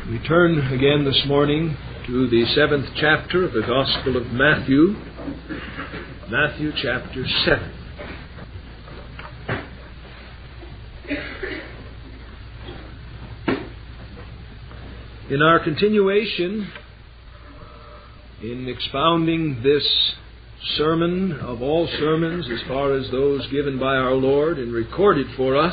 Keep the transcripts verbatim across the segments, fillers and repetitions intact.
We turn again this morning to the seventh chapter of the Gospel of Matthew, Matthew chapter seven. In our continuation in expounding this sermon of all sermons as far as those given by our Lord and recorded for us,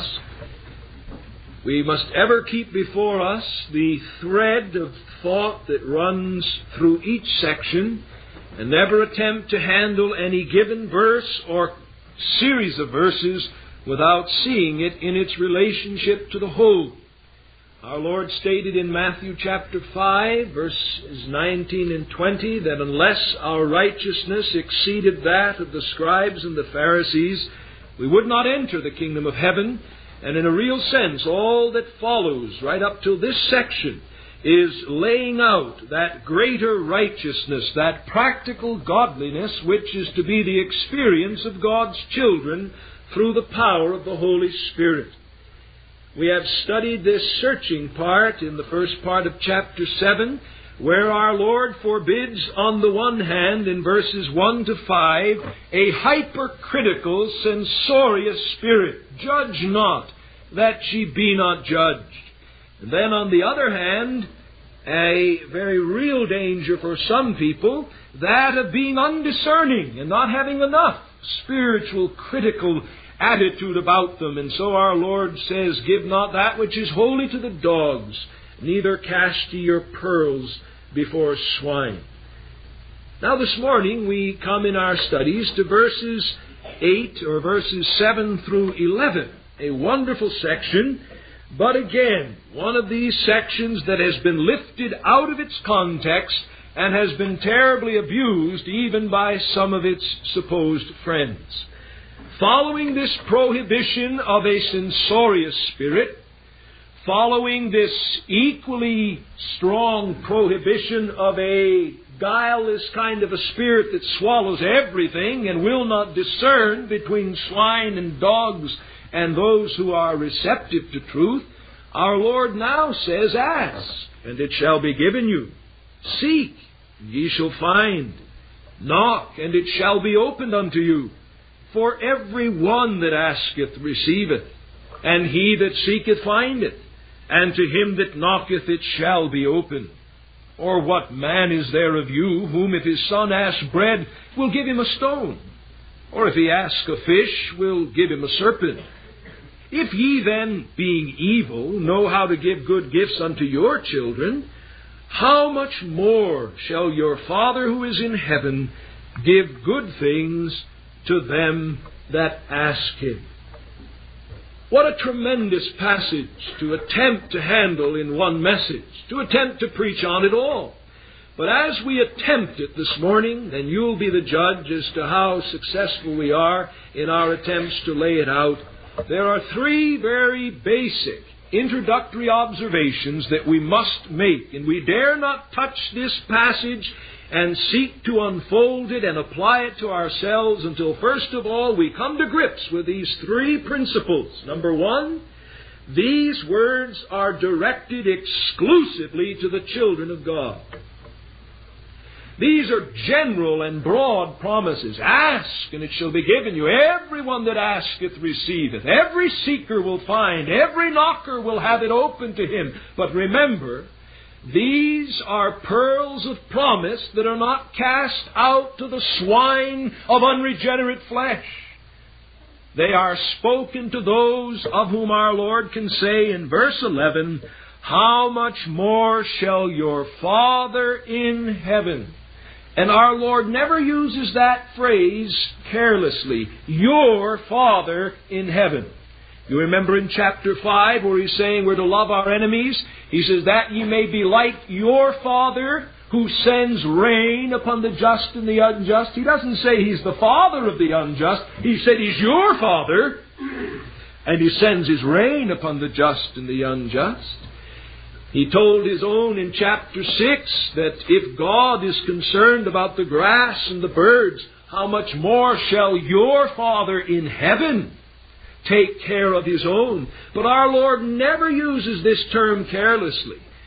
we must ever keep before us the thread of thought that runs through each section and never attempt to handle any given verse or series of verses without seeing it in its relationship to the whole. Our Lord stated in Matthew chapter five, verses nineteen and twenty, that unless our righteousness exceeded that of the scribes and the Pharisees, we would not enter the kingdom of heaven. And in a real sense, all that follows right up to this section is laying out that greater righteousness, that practical godliness, which is to be the experience of God's children through the power of the Holy Spirit. We have studied this searching part in the first part of chapter seven, where our Lord forbids, on the one hand, in verses one to five, a hypercritical, censorious spirit. Judge not, that ye be not judged. And then, on the other hand, a very real danger for some people, that of being undiscerning and not having enough spiritual, critical attitude about them. And so our Lord says, give not that which is holy to the dogs, neither cast ye your pearls before swine. Now this morning we come in our studies to verses eight or verses seven through eleven. A wonderful section, but again, one of these sections that has been lifted out of its context and has been terribly abused even by some of its supposed friends. Following this prohibition of a censorious spirit, following this equally strong prohibition of a guileless kind of a spirit that swallows everything and will not discern between swine and dogs and those who are receptive to truth, our Lord now says, ask, and it shall be given you. Seek, and ye shall find. Knock, and it shall be opened unto you. For every one that asketh receiveth, and he that seeketh findeth, and to him that knocketh it shall be opened. Or what man is there of you, whom if his son ask bread, will give him a stone? Or if he ask a fish, will give him a serpent? If ye then, being evil, know how to give good gifts unto your children, how much more shall your Father who is in heaven give good things to them that ask Him? What a tremendous passage to attempt to handle in one message, to attempt to preach on it all. But as we attempt it this morning, then you'll be the judge as to how successful we are in our attempts to lay it out. There are three very basic introductory observations that we must make, and we dare not touch this passage and seek to unfold it and apply it to ourselves until first of all we come to grips with these three principles. Number one, these words are directed exclusively to the children of God. These are general and broad promises. Ask, and it shall be given you. Everyone that asketh receiveth. Every seeker will find. Every knocker will have it open to him. But remember, these are pearls of promise that are not cast out to the swine of unregenerate flesh. They are spoken to those of whom our Lord can say in verse eleven, how much more shall your Father in heaven? And our Lord never uses that phrase carelessly. Your Father in heaven. You remember in chapter five where He's saying we're to love our enemies. He says that ye may be like your Father who sends rain upon the just and the unjust. He doesn't say He's the Father of the unjust. He said He's your Father. And He sends His rain upon the just and the unjust. He told His own in chapter six that if God is concerned about the grass and the birds, how much more shall your Father in heaven take care of His own? But our Lord never uses this term carelessly.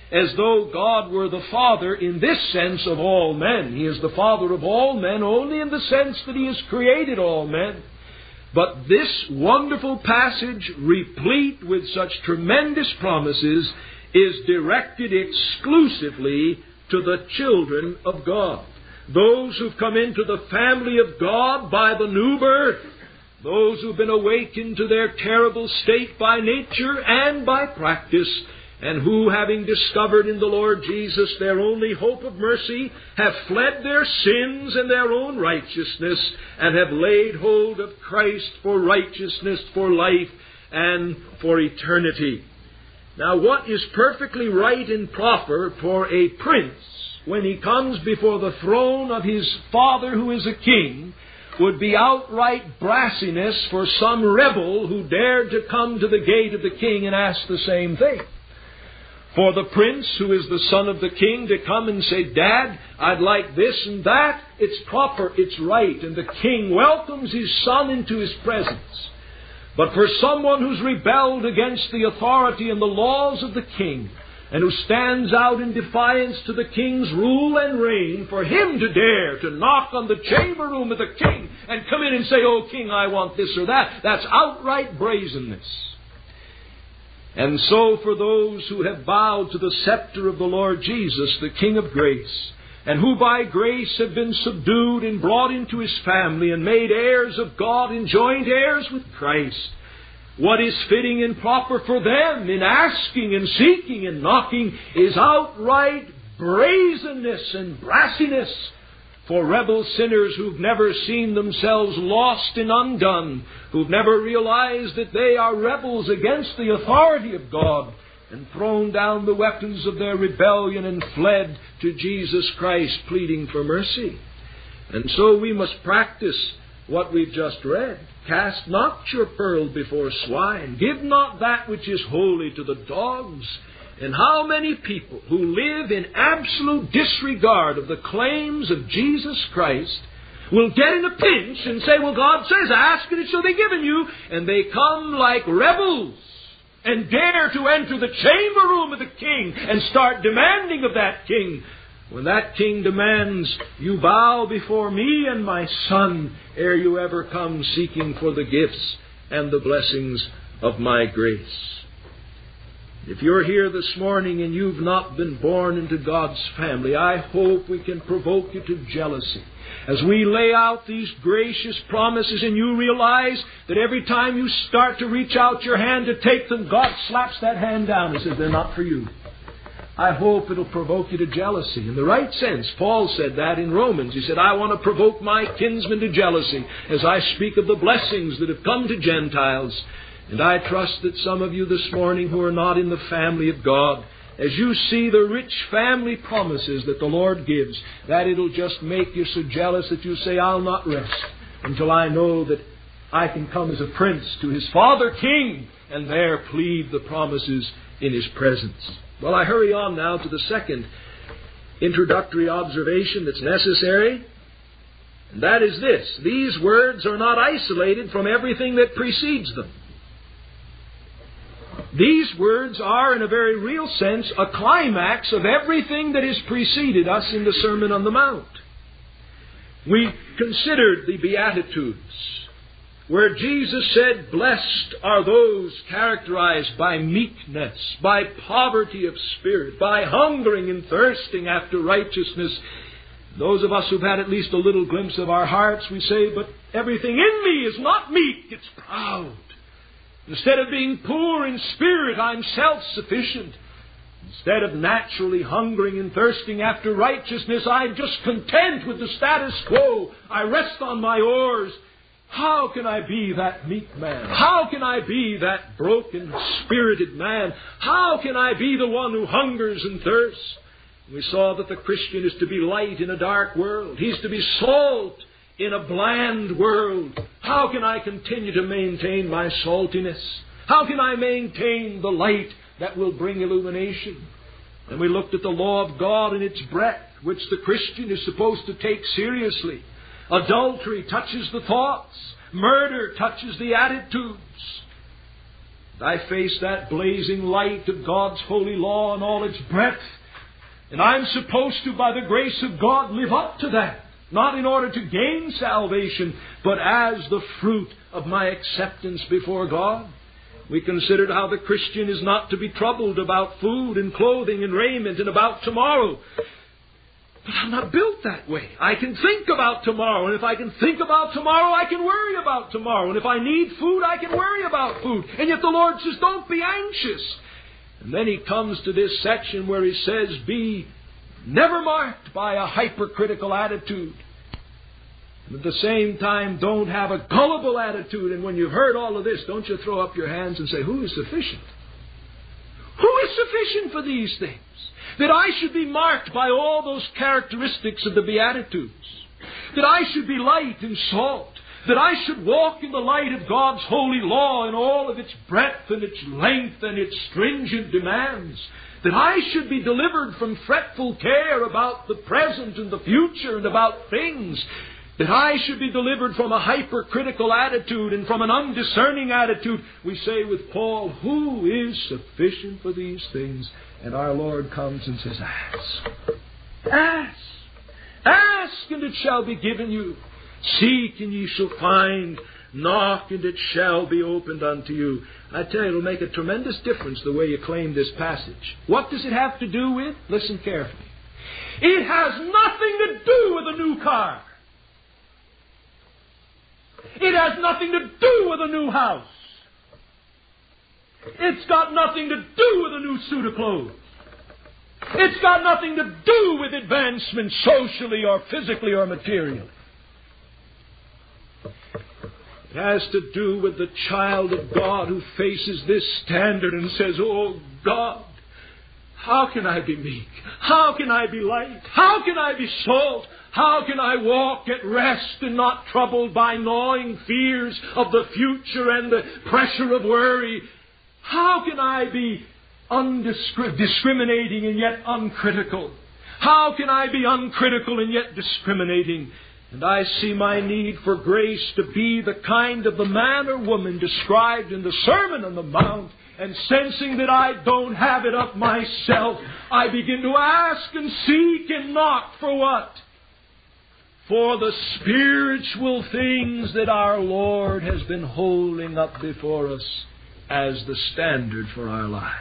as though God were the Father in this sense of all men. He is the Father of all men only in the sense that He has created all men. But this wonderful passage, replete with such tremendous promises, is directed exclusively to the children of God. Those who've come into the family of God by the new birth, those who've been awakened to their terrible state by nature and by practice, and who, having discovered in the Lord Jesus their only hope of mercy, have fled their sins and their own righteousness, and have laid hold of Christ for righteousness, for life, and for eternity. Now, what is perfectly right and proper for a prince when he comes before the throne of his father who is a king would be outright brassiness for some rebel who dared to come to the gate of the king and ask the same thing. For the prince, who is the son of the king, to come and say, "Dad, I'd like this and that," it's proper, it's right, and the king welcomes his son into his presence. But for someone who's rebelled against the authority and the laws of the king, and who stands out in defiance to the king's rule and reign, for him to dare to knock on the chamber room of the king and come in and say, "Oh, king, I want this or that," that's outright brazenness. And so for those who have bowed to the scepter of the Lord Jesus, the King of grace, and who by grace have been subdued and brought into His family and made heirs of God and joint heirs with Christ, what is fitting and proper for them in asking and seeking and knocking is outright brazenness and brassiness for rebel sinners who've never seen themselves lost and undone, who've never realized that they are rebels against the authority of God, and thrown down the weapons of their rebellion and fled to Jesus Christ pleading for mercy. And so we must practice what we've just read. Cast not your pearl before swine. Give not that which is holy to the dogs. And how many people who live in absolute disregard of the claims of Jesus Christ will get in a pinch and say, "Well, God says, ask and it shall be given you." And they come like rebels and dare to enter the chamber room of the king and start demanding of that king. When that king demands, "You bow before me and my son ere you ever come seeking for the gifts and the blessings of my grace." If you're here this morning and you've not been born into God's family, I hope we can provoke you to jealousy as we lay out these gracious promises and you realize that every time you start to reach out your hand to take them, God slaps that hand down and says, "They're not for you." I hope it'll provoke you to jealousy. In the right sense, Paul said that in Romans. He said, "I want to provoke my kinsmen to jealousy as I speak of the blessings that have come to Gentiles." And I trust that some of you this morning who are not in the family of God, as you see the rich family promises that the Lord gives, that it'll just make you so jealous that you say, "I'll not rest until I know that I can come as a prince to his father king and there plead the promises in his presence." Well, I hurry on now to the second introductory observation that's necessary. And that is this: these words are not isolated from everything that precedes them. These words are, in a very real sense, a climax of everything that has preceded us in the Sermon on the Mount. We considered the Beatitudes, where Jesus said, "Blessed are those characterized by meekness, by poverty of spirit, by hungering and thirsting after righteousness." Those of us who've had at least a little glimpse of our hearts, we say, "But everything in me is not meek, it's proud. Instead of being poor in spirit, I'm self-sufficient. Instead of naturally hungering and thirsting after righteousness, I'm just content with the status quo. I rest on my oars." How can I be that meek man? How can I be that broken-spirited man? How can I be the one who hungers and thirsts? We saw that the Christian is to be light in a dark world. He's to be salt in a bland world. How can I continue to maintain my saltiness? How can I maintain the light that will bring illumination? And we looked at the law of God and its breadth, which the Christian is supposed to take seriously. Adultery touches the thoughts. Murder touches the attitudes. I face that blazing light of God's holy law and all its breadth. And I'm supposed to, by the grace of God, live up to that. Not in order to gain salvation, but as the fruit of my acceptance before God. We considered how the Christian is not to be troubled about food and clothing and raiment and about tomorrow. But I'm not built that way. I can think about tomorrow. And if I can think about tomorrow, I can worry about tomorrow. And if I need food, I can worry about food. And yet the Lord says, don't be anxious. And then He comes to this section where He says, be never marked by a hypercritical attitude. And at the same time, don't have a gullible attitude. And when you've heard all of this, don't you throw up your hands and say, who is sufficient? Who is sufficient for these things? That I should be marked by all those characteristics of the Beatitudes. That I should be light and salt. That I should walk in the light of God's holy law in all of its breadth and its length and its stringent demands. That I should be delivered from fretful care about the present and the future and about things. That I should be delivered from a hypercritical attitude and from an undiscerning attitude. We say with Paul, who is sufficient for these things? And our Lord comes and says, ask. Ask. Ask and it shall be given you. Seek and ye shall find. Knock and it shall be opened unto you. I tell you, it'll make a tremendous difference the way you claim this passage. What does it have to do with? Listen carefully. It has nothing to do with a new car. It has nothing to do with a new house. It's got nothing to do with a new suit of clothes. It's got nothing to do with advancement socially or physically or materially. It has to do with the child of God who faces this standard and says, oh God, how can I be meek? How can I be light? How can I be salt? How can I walk at rest and not troubled by gnawing fears of the future and the pressure of worry? How can I be undiscriminating and yet uncritical? How can I be uncritical and yet discriminating? And I see my need for grace to be the kind of the man or woman described in the Sermon on the Mount. And sensing that I don't have it up myself, I begin to ask and seek and knock for what? For the spiritual things that our Lord has been holding up before us as the standard for our lives.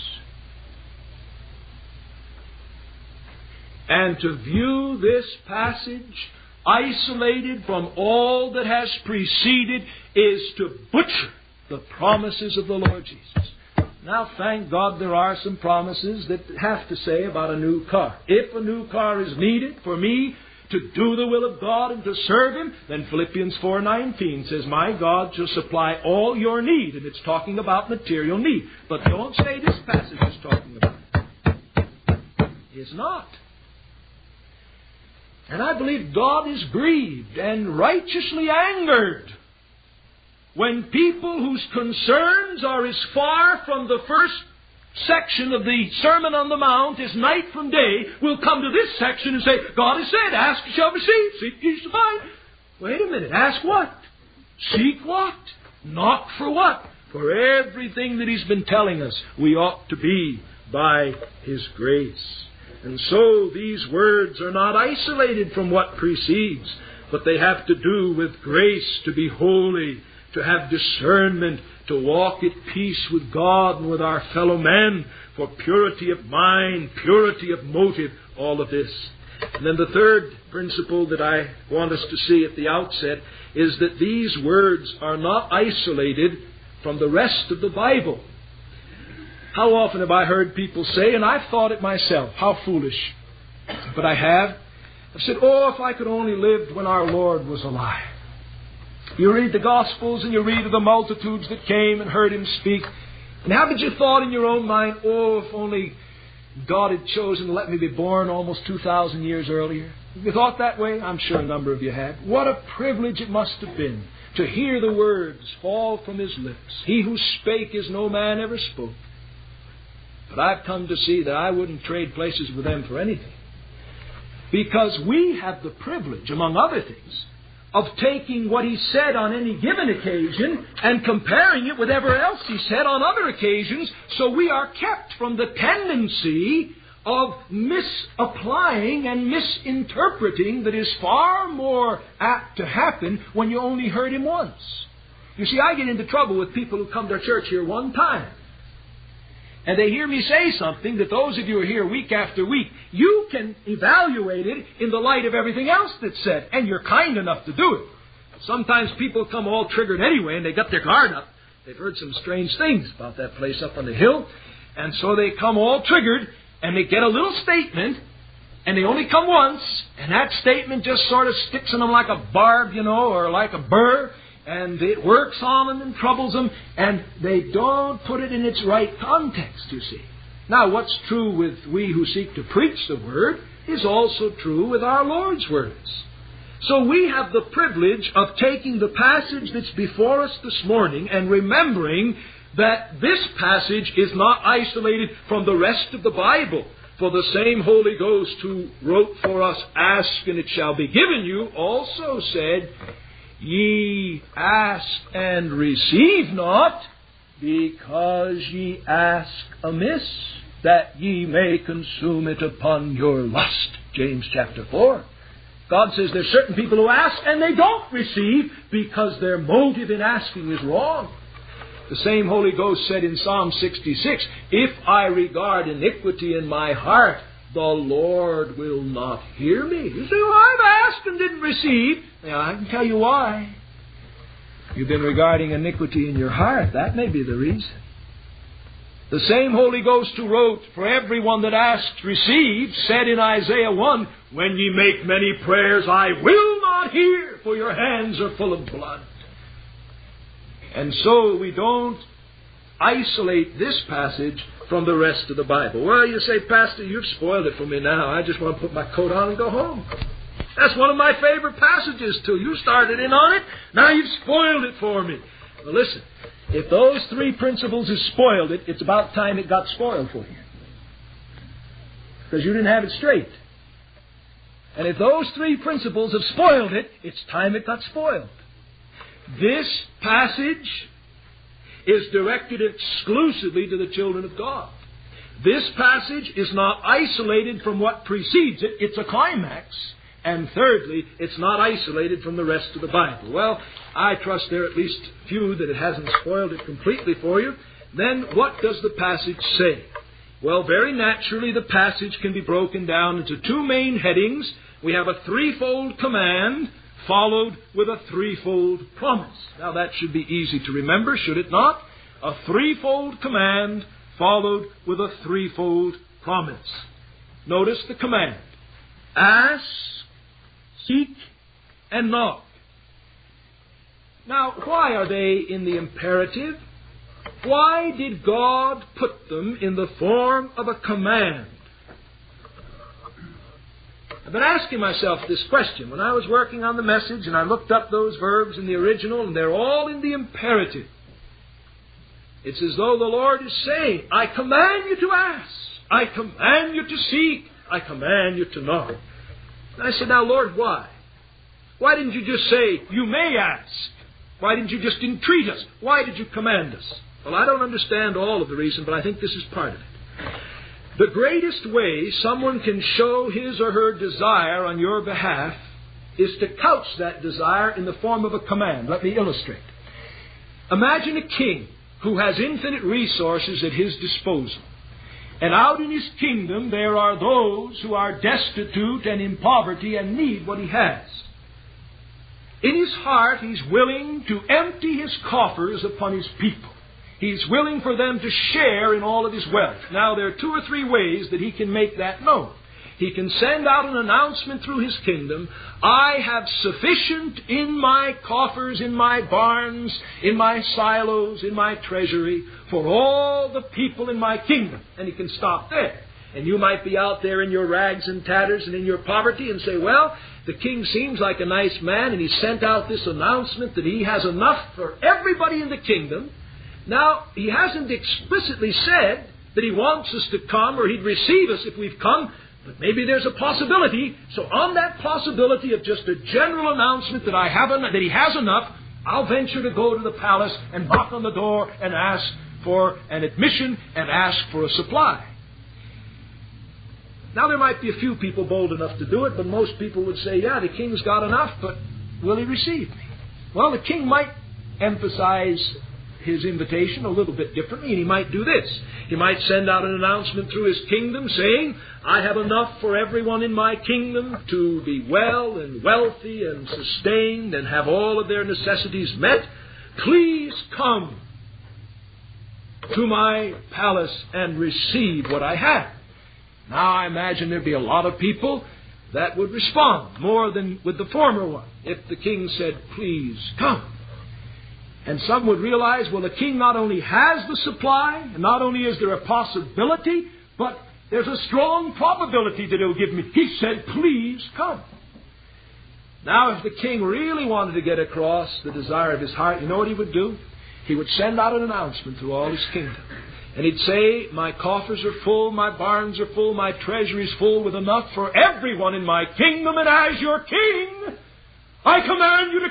And to view this passage isolated from all that has preceded is to butcher the promises of the Lord Jesus. Now, thank God there are some promises that have to say about a new car. If a new car is needed for me to do the will of God and to serve Him, then Philippians four nineteen says, my God shall supply all your need. And it's talking about material need. But don't say this passage is talking about it. It's not. And I believe God is grieved and righteously angered when people whose concerns are as far from the first section of the Sermon on the Mount as night from day will come to this section and say, God has said, ask you shall receive, seek you shall find. Wait a minute, ask what? Seek what? Knock for what? For everything that He's been telling us, we ought to be by His grace. And so these words are not isolated from what precedes, but they have to do with grace to be holy, to have discernment, to walk at peace with God and with our fellow men, for purity of mind, purity of motive, all of this. And then the third principle that I want us to see at the outset is that these words are not isolated from the rest of the Bible. How often have I heard people say, and I've thought it myself, how foolish, but I have. I've said, oh, if I could only lived when our Lord was alive. You read the Gospels and you read of the multitudes that came and heard Him speak. And haven't you thought in your own mind, oh, if only God had chosen to let me be born almost two thousand years earlier? Have you thought that way? I'm sure a number of you have. What a privilege it must have been to hear the words fall from His lips. He who spake as no man ever spoke. But I've come to see that I wouldn't trade places with them for anything. Because we have the privilege, among other things, of taking what he said on any given occasion and comparing it with whatever else he said on other occasions, so we are kept from the tendency of misapplying and misinterpreting that is far more apt to happen when you only heard him once. You see, I get into trouble with people who come to church here one time, and they hear me say something that those of you who are here week after week, you can evaluate it in the light of everything else that's said, and you're kind enough to do it. Sometimes people come all triggered anyway, and they got their guard up. They've heard some strange things about that place up on the hill, and so they come all triggered, and they get a little statement, and they only come once, and that statement just sort of sticks in them like a barb, you know, or like a burr, and it works on them and troubles them, and they don't put it in its right context, you see. Now, what's true with we who seek to preach the Word is also true with our Lord's words. So we have the privilege of taking the passage that's before us this morning and remembering that this passage is not isolated from the rest of the Bible. For the same Holy Ghost who wrote for us, "Ask and it shall be given you," also said, "Ye ask and receive not, because ye ask amiss, that ye may consume it upon your lust." James chapter four. God says there's certain people who ask and they don't receive because their motive in asking is wrong. The same Holy Ghost said in Psalm sixty-six, "If I regard iniquity in my heart, the Lord will not hear me." You say, "Well, I've asked and didn't receive." Now, I can tell you why. You've been regarding iniquity in your heart. That may be the reason. The same Holy Ghost who wrote, "For everyone that asks receives," said in Isaiah one, "When ye make many prayers, I will not hear, for your hands are full of blood." And so we don't isolate this passage from the rest of the Bible. Well, you say, "Pastor, you've spoiled it for me now. I just want to put my coat on and go home." That's one of my favorite passages, too. You started in on it. Now you've spoiled it for me. Well, listen. If those three principles have spoiled it, it's about time it got spoiled for you. Because you didn't have it straight. And if those three principles have spoiled it, it's time it got spoiled. This passage is directed exclusively to the children of God. This passage is not isolated from what precedes it. It's a climax. And thirdly, it's not isolated from the rest of the Bible. Well, I trust there are at least few that it hasn't spoiled it completely for you. Then what does the passage say? Well, very naturally, the passage can be broken down into two main headings. We have a threefold command followed with a threefold promise. Now, that should be easy to remember, should it not? A threefold command followed with a threefold promise. Notice the command. Ask, seek, and knock. Now, why are they in the imperative? Why did God put them in the form of a command? I've been asking myself this question when I was working on the message, and I looked up those verbs in the original, and they're all in the imperative. It's as though the Lord is saying, I command you to ask. I command you to seek. I command you to knock. And I said, now, Lord, why? Why didn't you just say, you may ask? Why didn't you just entreat us? Why did you command us? Well, I don't understand all of the reason, but I think this is part of it. The greatest way someone can show his or her desire on your behalf is to couch that desire in the form of a command. Let me illustrate. Imagine a king who has infinite resources at his disposal. And out in his kingdom there are those who are destitute and in poverty and need what he has. In his heart he's willing to empty his coffers upon his people. He's willing for them to share in all of his wealth. Now, there are two or three ways that he can make that known. He can send out an announcement through his kingdom, I have sufficient in my coffers, in my barns, in my silos, in my treasury, for all the people in my kingdom. And he can stop there. And you might be out there in your rags and tatters and in your poverty and say, well, the king seems like a nice man, and he sent out this announcement that he has enough for everybody in the kingdom. Now, he hasn't explicitly said that he wants us to come or he'd receive us if we've come, But maybe there's a possibility. So on that possibility of just a general announcement that I have en- that he has enough, I'll venture to go to the palace and knock on the door and ask for an admission and ask for a supply. Now, there might be a few people bold enough to do it, but most people would say, yeah, the king's got enough, but will he receive me? Well, the king might emphasize his invitation a little bit differently, and he might do this. He might send out an announcement through his kingdom saying, I have enough for everyone in my kingdom to be well and wealthy and sustained and have all of their necessities met. Please come to my palace and receive what I have. Now, I imagine there'd be a lot of people that would respond more than with the former one if the king said, please come. And some would realize, well, the king not only has the supply, and not only is there a possibility, but there's a strong probability that he'll give me. He said, please come. Now, if the king really wanted to get across the desire of his heart, you know what he would do? He would send out an announcement through all his kingdom. And he'd say, my coffers are full, my barns are full, my treasury is full with enough for everyone in my kingdom, and as your king, I command you to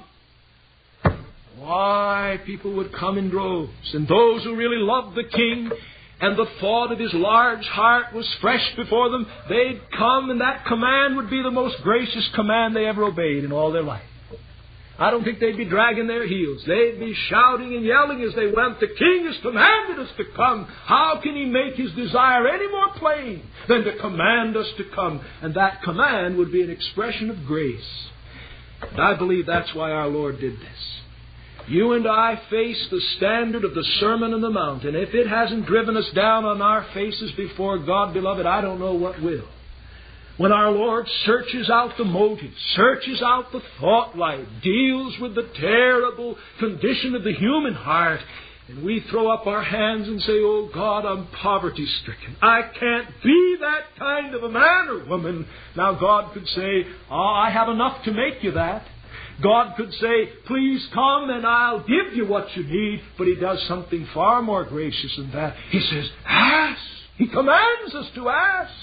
come. Why, people would come in droves. And those who really loved the king and the thought of his large heart was fresh before them, they'd come, and that command would be the most gracious command they ever obeyed in all their life. I don't think they'd be dragging their heels. They'd be shouting and yelling as they went, the king has commanded us to come. How can he make his desire any more plain than to command us to come? And that command would be an expression of grace. And I believe that's why our Lord did this. You and I face the standard of the Sermon on the Mount, and if it hasn't driven us down on our faces before God, beloved, I don't know what will. When our Lord searches out the motives, searches out the thought life, deals with the terrible condition of the human heart, and we throw up our hands and say, oh God, I'm poverty-stricken. I can't be that kind of a man or woman. Now God could say, oh, I have enough to make you that. God could say, please come and I'll give you what you need. But He does something far more gracious than that. He says, ask. He commands us to ask,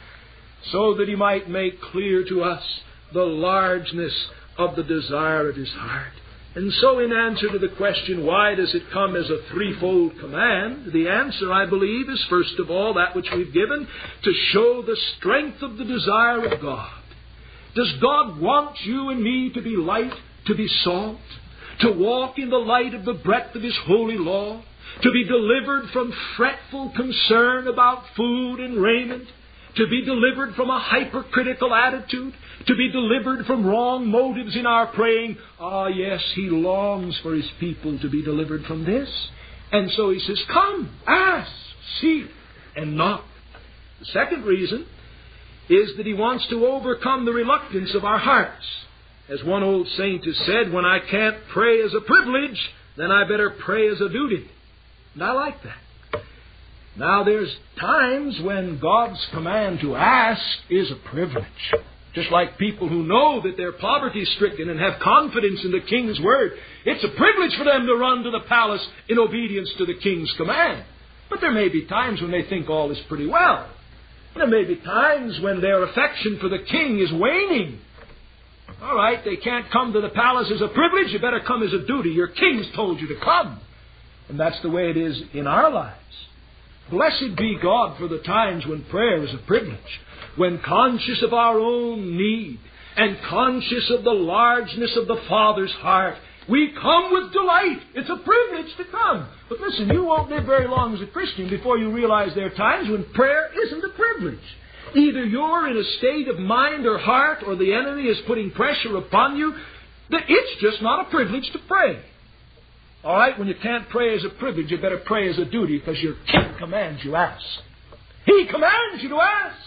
so that He might make clear to us the largeness of the desire of His heart. And so in answer to the question, why does it come as a threefold command? The answer, I believe, is first of all that which we've given, to show the strength of the desire of God. Does God want you and me to be light, to be salt, to walk in the light of the breadth of His holy law, to be delivered from fretful concern about food and raiment, to be delivered from a hypercritical attitude, to be delivered from wrong motives in our praying? Ah, yes, He longs for His people to be delivered from this. And so He says, come, ask, seek, and knock. The second reason is that He wants to overcome the reluctance of our hearts. As one old saint has said, when I can't pray as a privilege, then I better pray as a duty. And I like that. Now, there's times when God's command to ask is a privilege. Just like people who know that they're poverty-stricken and have confidence in the King's word, it's a privilege for them to run to the palace in obedience to the King's command. But there may be times when they think all is pretty well. There may be times when their affection for the King is waning. All right, they can't come to the palace as a privilege. You better come as a duty. Your King's told you to come. And that's the way it is in our lives. Blessed be God for the times when prayer is a privilege, when conscious of our own need and conscious of the largeness of the Father's heart, we come with delight. It's a privilege to come. But listen, you won't live very long as a Christian before you realize there are times when prayer isn't a privilege. Either you're in a state of mind or heart, or the enemy is putting pressure upon you, that it's just not a privilege to pray. All right, when you can't pray as a privilege, you better pray as a duty, because your King commands you ask. He commands you to ask.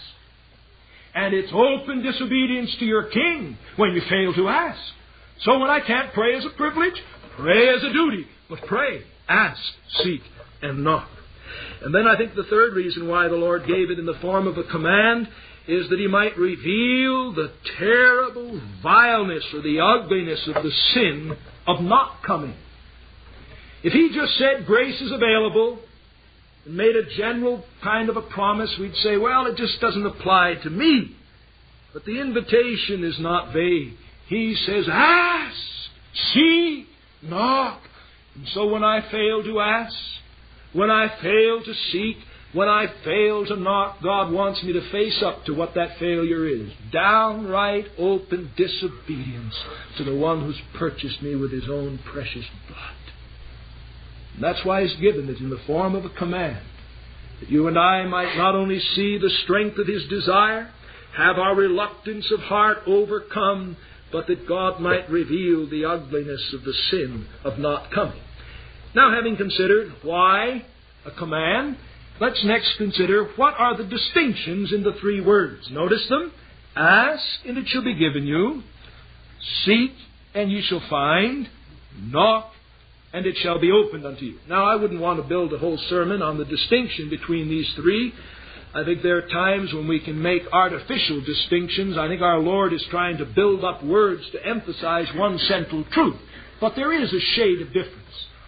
And it's open disobedience to your King when you fail to ask. So when I can't pray as a privilege, pray as a duty. But pray, ask, seek, and knock. And then I think the third reason why the Lord gave it in the form of a command is that He might reveal the terrible vileness or the ugliness of the sin of not coming. If He just said grace is available, and made a general kind of a promise, we'd say, well, it just doesn't apply to me. But the invitation is not vague. He says, ask, seek, knock. And so when I fail to ask, when I fail to seek, when I fail to knock, God wants me to face up to what that failure is. Downright open disobedience to the one who's purchased me with His own precious blood. And that's why He's given it in the form of a command, that you and I might not only see the strength of His desire, have our reluctance of heart overcome, but that God might reveal the ugliness of the sin of not coming. Now, having considered why a command, let's next consider what are the distinctions in the three words. Notice them. Ask, and it shall be given you. Seek, and ye shall find. Knock, and it shall be opened unto you. Now, I wouldn't want to build a whole sermon on the distinction between these three. I think there are times when we can make artificial distinctions. I think our Lord is trying to build up words to emphasize one central truth. But there is a shade of difference.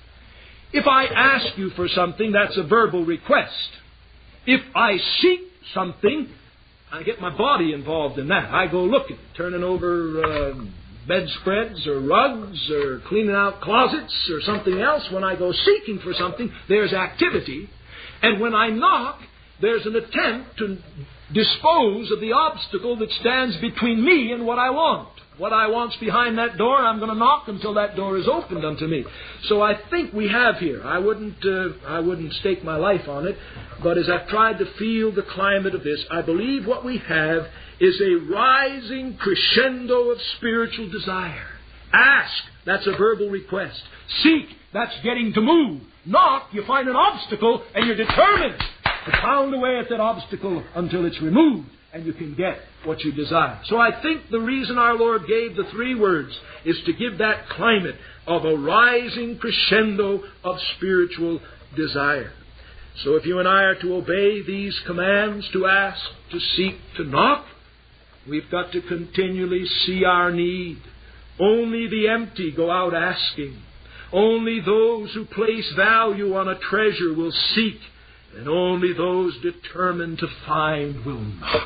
If I ask you for something, that's a verbal request. If I seek something, I get my body involved in that. I go looking, turning over uh, bedspreads or rugs or cleaning out closets or something else. When I go seeking for something, there's activity. And when I knock, there's an attempt to dispose of the obstacle that stands between me and what I want. What I want's behind that door, I'm going to knock until that door is opened unto me. So I think we have here, I wouldn't, uh, I wouldn't stake my life on it, but as I've tried to feel the climate of this, I believe what we have is a rising crescendo of spiritual desire. Ask, that's a verbal request. Seek, that's getting to move. Knock, you find an obstacle and you're determined to pound away at that obstacle until it's removed and you can get what you desire. So I think the reason our Lord gave the three words is to give that climate of a rising crescendo of spiritual desire. So if you and I are to obey these commands, to ask, to seek, to knock, we've got to continually see our need. Only the empty go out asking. Only those who place value on a treasure will seek, and only those determined to find will knock.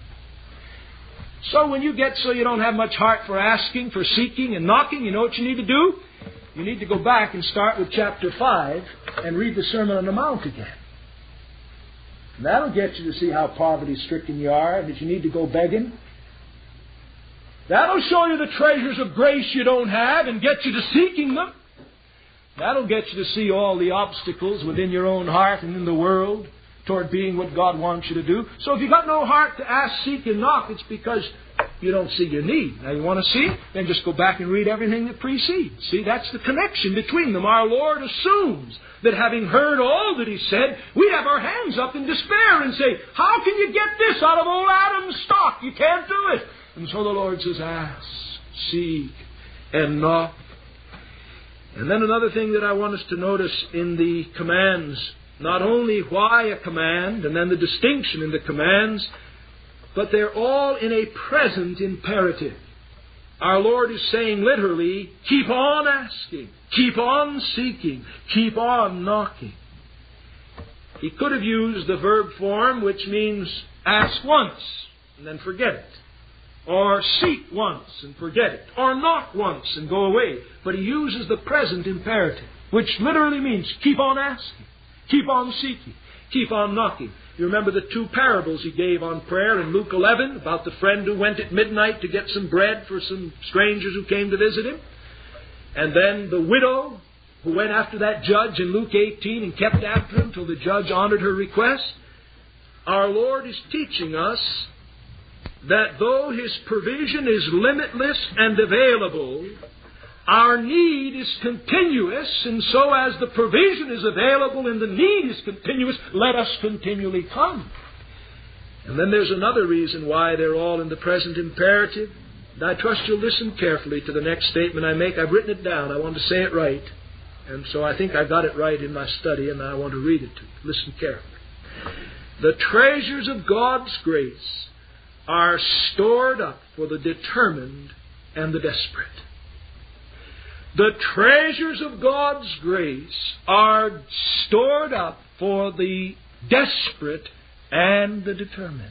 So when you get so you don't have much heart for asking, for seeking, and knocking, you know what you need to do? You need to go back and start with chapter five and read the Sermon on the Mount again. And that'll get you to see how poverty-stricken you are and that you need to go begging. That'll show you the treasures of grace you don't have and get you to seeking them. That'll get you to see all the obstacles within your own heart and in the world toward being what God wants you to do. So if you've got no heart to ask, seek, and knock, it's because you don't see your need. Now you want to see? Then just go back and read everything that precedes. See, that's the connection between them. Our Lord assumes that having heard all that He said, we have our hands up in despair and say, how can you get this out of old Adam's stock? You can't do it. And so the Lord says, ask, seek, and knock. And then another thing that I want us to notice in the commands, not only why a command, and then the distinction in the commands, but they're all in a present imperative. Our Lord is saying literally, keep on asking, keep on seeking, keep on knocking. He could have used the verb form, which means ask once and then forget it. Or seek once and forget it. Or knock once and go away. But He uses the present imperative, which literally means keep on asking, keep on seeking, keep on knocking. You remember the two parables He gave on prayer in Luke eleven about the friend who went at midnight to get some bread for some strangers who came to visit him. And then the widow who went after that judge in Luke eighteen and kept after him till the judge honored her request. Our Lord is teaching us that though His provision is limitless and available, our need is continuous, and so as the provision is available and the need is continuous, let us continually come. And then there's another reason why they're all in the present imperative. And I trust you'll listen carefully to the next statement I make. I've written it down. I want to say it right. And so I think I got it right in my study, and I want to read it to you. Listen carefully. The treasures of God's grace are stored up for the determined and the desperate. The treasures of God's grace are stored up for the desperate and the determined.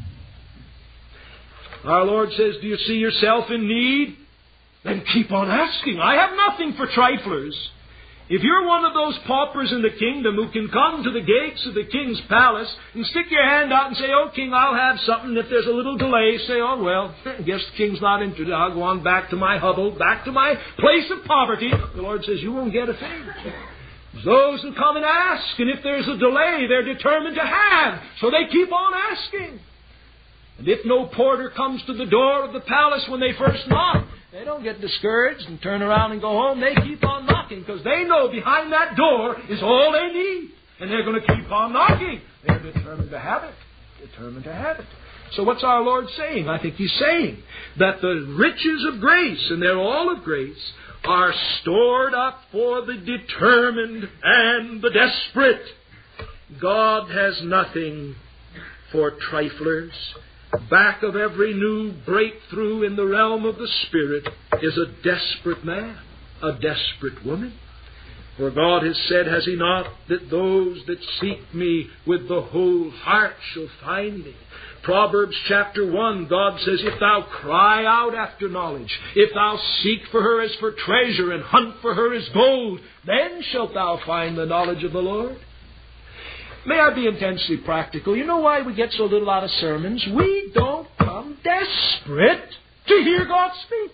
Our Lord says, do you see yourself in need? Then keep on asking. I have nothing for triflers. If you're one of those paupers in the kingdom who can come to the gates of the king's palace and stick your hand out and say, oh, king, I'll have something. If there's a little delay, say, oh, well, I guess the king's not interested. I'll go on back to my hovel, back to my place of poverty. The Lord says, you won't get a thing. Those who come and ask, and if there's a delay, they're determined to have. So they keep on asking. And if no porter comes to the door of the palace when they first knock, they don't get discouraged and turn around and go home. They keep on knocking because they know behind that door is all they need. And they're going to keep on knocking. They're determined to have it. Determined to have it. So what's our Lord saying? I think He's saying that the riches of grace, and they're all of grace, are stored up for the determined and the desperate. God has nothing for triflers. Back of every new breakthrough in the realm of the Spirit is a desperate man, a desperate woman. For God has said, has He not, that those that seek Me with the whole heart shall find Me. Proverbs chapter one, God says, if thou cry out after knowledge, if thou seek for her as for treasure and hunt for her as gold, then shalt thou find the knowledge of the Lord. May I be intensely practical? You know why we get so little out of sermons? We don't come desperate to hear God speak.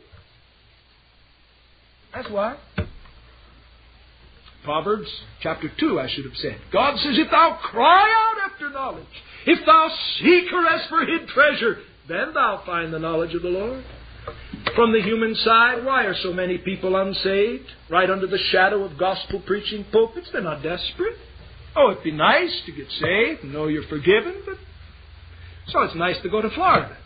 That's why. Proverbs chapter two, I should have said. God says, if thou cry out after knowledge, if thou seek her as for hid treasure, then thou find the knowledge of the Lord. From the human side, why are so many people unsaved? Right under the shadow of gospel preaching pulpits, they're not desperate. Oh, it'd be nice to get saved and know you're forgiven, but so it's nice to go to Florida.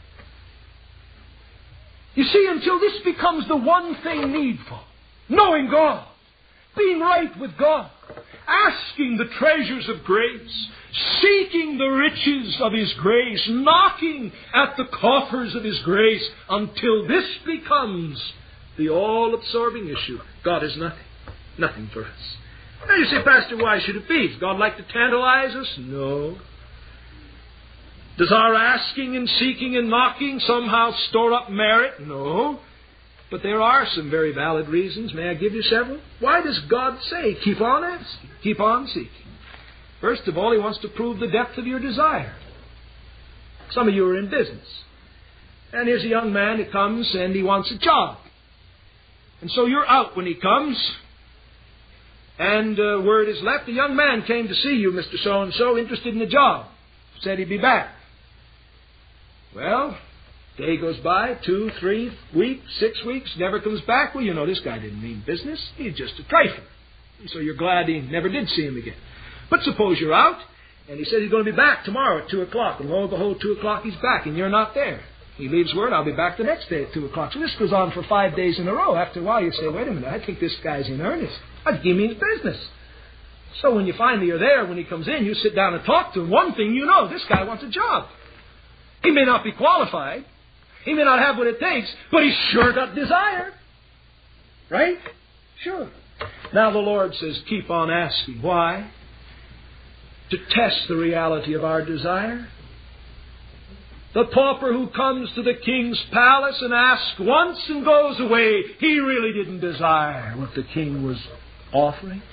You see, until this becomes the one thing needful, knowing God, being right with God, asking the treasures of grace, seeking the riches of His grace, knocking at the coffers of His grace, until this becomes the all-absorbing issue, God is nothing. Nothing for us. Now you say, Pastor, why should it be? Does God like to tantalize us? No. Does our asking and seeking and knocking somehow store up merit? No. But there are some very valid reasons. May I give you several? Why does God say, keep on asking, keep on seeking? First of all, He wants to prove the depth of your desire. Some of you are in business. And here's a young man who comes and he wants a job. And so you're out when he comes. And uh, word is left, a young man came to see you, Mister So-and-so, interested in the job. Said he'd be back. Well, day goes by, two, three weeks, six weeks, never comes back. Well, you know, this guy didn't mean business. He's just a trifler. So you're glad he never did see him again. But suppose you're out, and he says he's going to be back tomorrow at two o'clock. And lo and behold, two o'clock he's back, and you're not there. He leaves word, I'll be back the next day at two o'clock. So this goes on for five days in a row. After a while, you say, wait a minute, I think this guy's in earnest. I think he means business. So when you finally are there, when he comes in, you sit down and talk to him. One thing you know, this guy wants a job. He may not be qualified. He may not have what it takes, but he's sure got desire. Right? Sure. Now the Lord says, keep on asking. Why? To test the reality of our desire. The pauper who comes to the king's palace and asks once and goes away, he really didn't desire what the king was offering.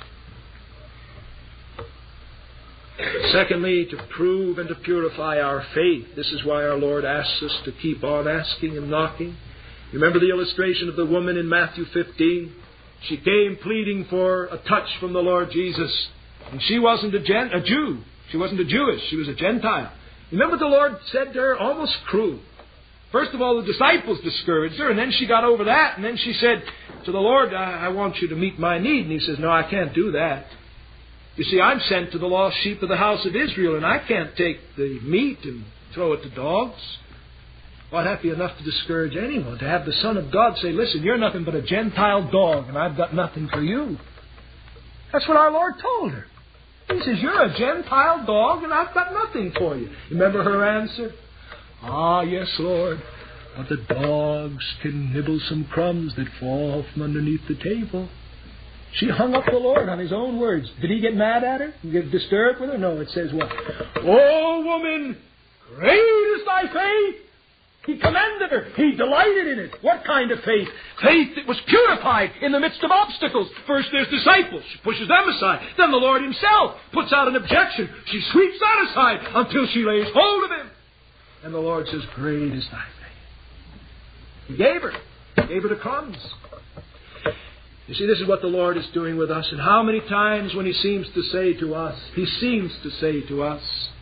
Secondly, to prove and to purify our faith. This is why our Lord asks us to keep on asking and knocking. You remember the illustration of the woman in Matthew fifteen? She came pleading for a touch from the Lord Jesus. And she wasn't a, Gen- a Jew. She wasn't a Jewess. She was a Gentile. Remember the Lord said to her, almost cruel. First of all, the disciples discouraged her, and then she got over that, and then she said to the Lord, I, I want you to meet my need. And He says, no, I can't do that. You see, I'm sent to the lost sheep of the house of Israel, and I can't take the meat and throw it to dogs. Well, that'd be enough to discourage anyone, to have the Son of God say, listen, you're nothing but a Gentile dog, and I've got nothing for you. That's what our Lord told her. He says, you're a Gentile dog, and I've got nothing for you. Remember her answer? Ah, yes, Lord, but the dogs can nibble some crumbs that fall from underneath the table. She hung up the Lord on His own words. Did He get mad at her? Get disturbed with her? No, it says what? "O woman, great is thy faith." He commended her. He delighted in it. What kind of faith? Faith that was purified in the midst of obstacles. First there's disciples. She pushes them aside. Then the Lord Himself puts out an objection. She sweeps that aside until she lays hold of Him. And the Lord says, "Great is thy faith." He gave her. He gave her the crumbs. You see, this is what the Lord is doing with us. And how many times when He seems to say to us, He seems to say to us,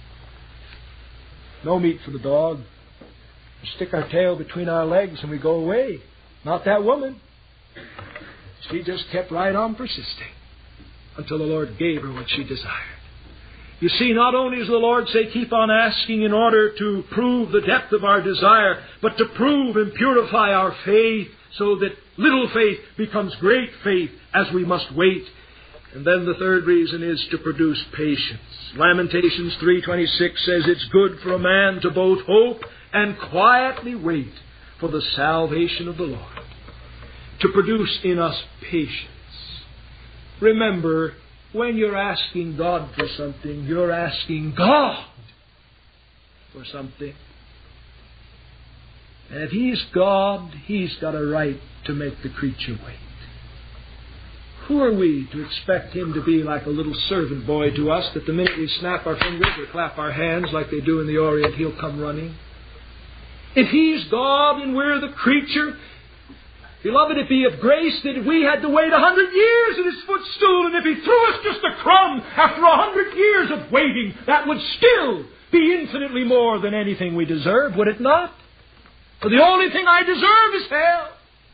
"No meat for the dog." We stick our tail between our legs and we go away. Not that woman. She just kept right on persisting until the Lord gave her what she desired. You see, not only does the Lord say keep on asking in order to prove the depth of our desire, but to prove and purify our faith so that little faith becomes great faith as we must wait. And then the third reason is to produce patience. Lamentations three twenty-six says it's good for a man to both hope and quietly wait for the salvation of the Lord. To produce in us patience. Remember, when you're asking God for something, you're asking God for something. And if He's God, He's got a right to make the creature wait. Who are we to expect Him to be like a little servant boy to us, that the minute we snap our fingers or clap our hands like they do in the Orient, He'll come running? If He's God and we're the creature, beloved, it'd be of grace that if we had to wait a hundred years at His footstool, and if He threw us just a crumb after a hundred years of waiting, that would still be infinitely more than anything we deserve, would it not? For the only thing I deserve is hell.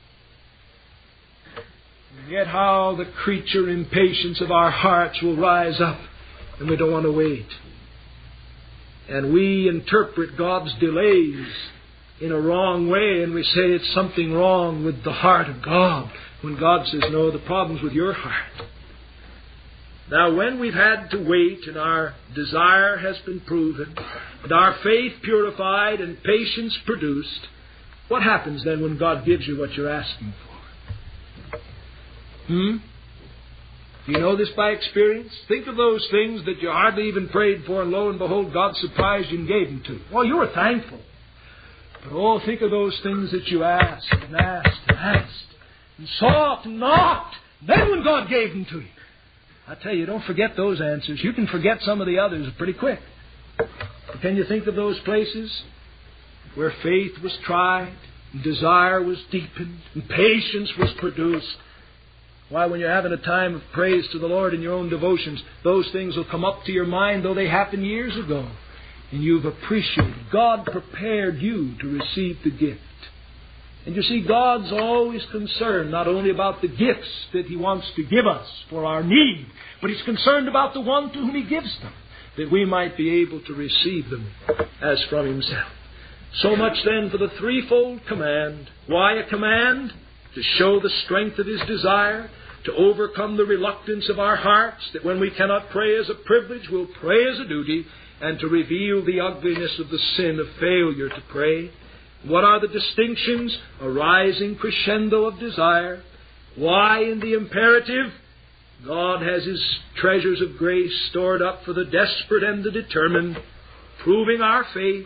And yet how the creature impatience of our hearts will rise up, and we don't want to wait. And we interpret God's delays in a wrong way, and we say it's something wrong with the heart of God, when God says, no, the problem's with your heart. Now, when we've had to wait and our desire has been proven, and our faith purified and patience produced, what happens then when God gives you what you're asking for? Hmm? Do you know this by experience? Think of those things that you hardly even prayed for, and lo and behold, God surprised you and gave them to you. Well, you were thankful. But oh, think of those things that you asked and asked and asked and sought and knocked. Then when God gave them to you. I tell you, don't forget those answers. You can forget some of the others pretty quick. But can you think of those places where faith was tried, and desire was deepened, and patience was produced? Why, when you're having a time of praise to the Lord in your own devotions, those things will come up to your mind, though they happened years ago. And you've appreciated. God prepared you to receive the gift. And you see, God's always concerned not only about the gifts that He wants to give us for our need, but He's concerned about the one to whom He gives them, that we might be able to receive them as from Himself. So much then for the threefold command. Why a command? To show the strength of His desire, to overcome the reluctance of our hearts, that when we cannot pray as a privilege, we'll pray as a duty, and to reveal the ugliness of the sin of failure to pray. What are the distinctions? A rising crescendo of desire. Why in the imperative? God has His treasures of grace stored up for the desperate and the determined, proving our faith,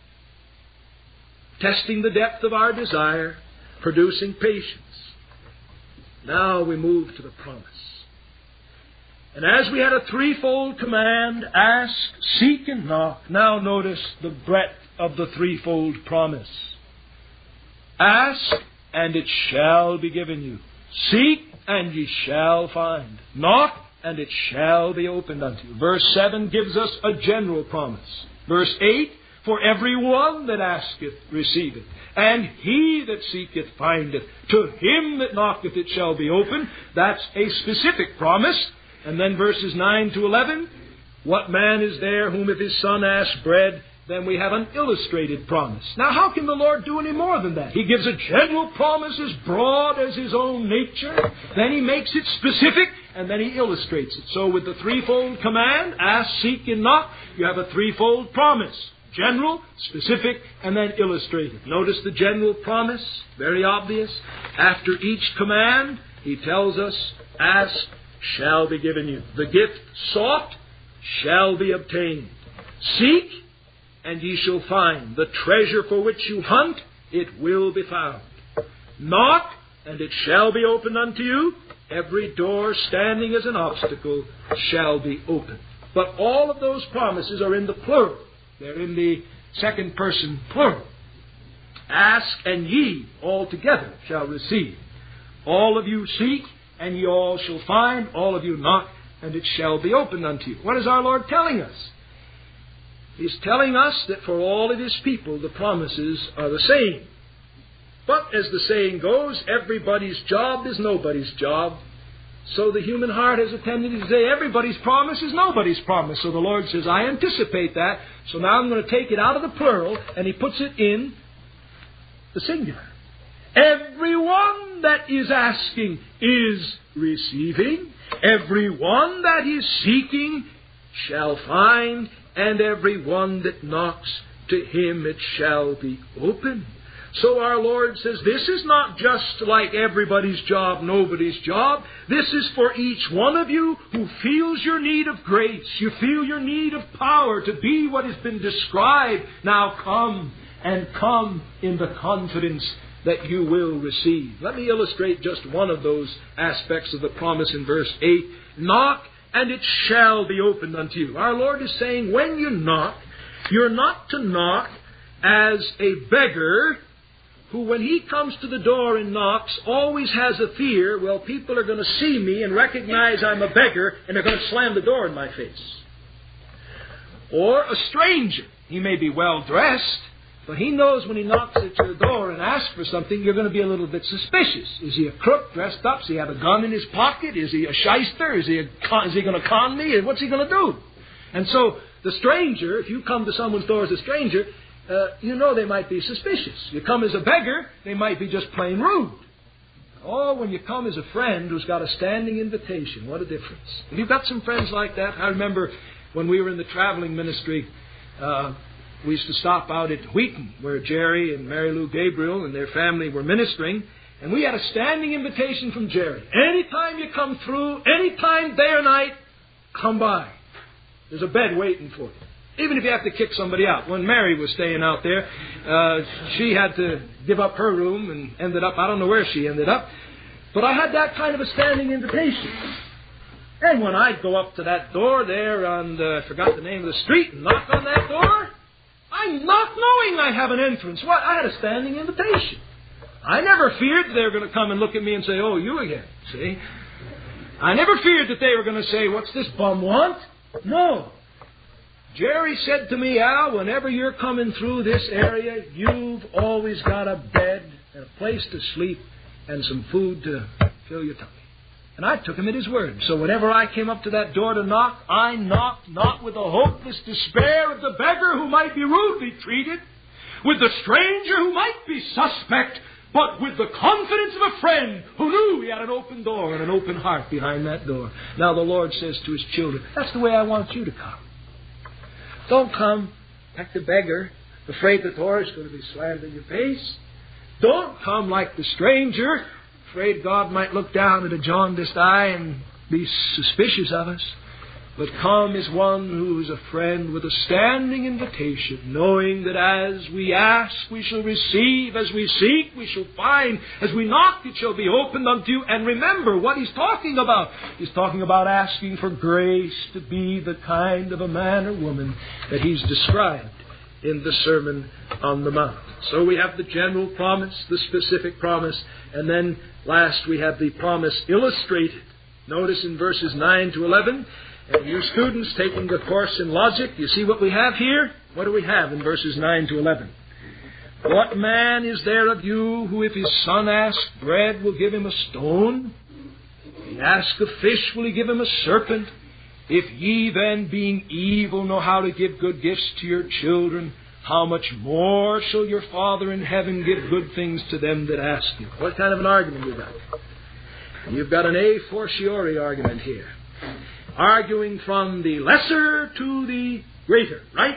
testing the depth of our desire, producing patience. Now we move to the promise. And as we had a threefold command, ask, seek, and knock. Now notice the breadth of the threefold promise. Ask, and it shall be given you. Seek, and ye shall find. Knock, and it shall be opened unto you. Verse seven gives us a general promise. Verse eight, for every one that asketh receiveth, and he that seeketh findeth. To him that knocketh it shall be opened. That's a specific promise. And then verses nine to eleven, what man is there whom if his son asks bread, then we have an illustrated promise. Now how can the Lord do any more than that? He gives a general promise as broad as His own nature, then He makes it specific, and then He illustrates it. So with the threefold command, ask, seek, and knock, you have a threefold promise. General, specific, and then illustrated. Notice the general promise, very obvious. After each command, He tells us Ask, shall be given you. The gift sought shall be obtained. Seek, and ye shall find. The treasure for which you hunt, it will be found. Knock, and it shall be opened unto you. Every door standing as an obstacle shall be opened. But all of those promises are in the plural. They're in the second person plural. Ask, and ye all together shall receive. All of you seek, and ye all shall find. All of you knock, and it shall be opened unto you. What is our Lord telling us? He's telling us that for all of His people, the promises are the same. But as the saying goes, everybody's job is nobody's job. So the human heart has a tendency to say everybody's promise is nobody's promise. So the Lord says, I anticipate that. So now I'm going to take it out of the plural, and He puts it in the singular. Everyone that is asking is receiving. Everyone that is seeking shall find. And everyone that knocks, to him it shall be opened. So our Lord says, this is not just like everybody's job, nobody's job. This is for each one of you who feels your need of grace. You feel your need of power to be what has been described. Now come, and come in the confidence that you will receive. Let me illustrate just one of those aspects of the promise in verse eight. Knock, and it shall be opened unto you. Our Lord is saying, when you knock, you're not to knock as a beggar who, when he comes to the door and knocks, always has a fear, well, people are going to see me and recognize I'm a beggar, and they're going to slam the door in my face. Or a stranger. He may be well dressed, but he knows when he knocks at your door and asks for something, you're going to be a little bit suspicious. Is he a crook dressed up? Does he have a gun in his pocket? Is he a shyster? Is he, a con- is he going to con me? What's he going to do? And so the stranger, if you come to someone's door as a stranger, uh, you know they might be suspicious. You come as a beggar, they might be just plain rude. Or when you come as a friend who's got a standing invitation, what a difference. Have you got some friends like that? I remember when we were in the traveling ministry, uh, we used to stop out at Wheaton, where Jerry and Mary Lou Gabriel and their family were ministering. And we had a standing invitation from Jerry. Anytime you come through, anytime, day or night, come by. There's a bed waiting for you. Even if you have to kick somebody out. When Mary was staying out there, uh, she had to give up her room and ended up, I don't know where she ended up. But I had that kind of a standing invitation. And when I'd go up to that door there on, the, I forgot the name of the street, and knock on that door, I'm not knowing I have an entrance. What? I had a standing invitation. I never feared that they were going to come and look at me and say, oh, you again. See? I never feared that they were going to say, what's this bum want? No. Jerry said to me, Al, whenever you're coming through this area, you've always got a bed and a place to sleep and some food to fill your tummy. And I took him at his word. So whenever I came up to that door to knock, I knocked not with the hopeless despair of the beggar who might be rudely treated, with the stranger who might be suspect, but with the confidence of a friend who knew he had an open door and an open heart behind that door. Now the Lord says to His children, that's the way I want you to come. Don't come like the beggar, afraid the door is going to be slammed in your face. Don't come like the stranger, afraid God might look down at a jaundiced eye and be suspicious of us. But come as one who is a friend with a standing invitation, knowing that as we ask, we shall receive, as we seek, we shall find, as we knock, it shall be opened unto you. And remember what He's talking about. He's talking about asking for grace to be the kind of a man or woman that He's described in the Sermon on the Mount. So we have the general promise, the specific promise, and then last we have the promise illustrated. Notice in verses nine to eleven, and you students taking the course in logic, you see what we have here? What do we have in verses nine to eleven? What man is there of you who, if his son asks bread, will give him a stone? If he asks a fish, will he give him a serpent? If ye then, being evil, know how to give good gifts to your children, how much more shall your Father in heaven give good things to them that ask you? What kind of an argument you got? You've got an a fortiori argument here. Arguing from the lesser to the greater, right?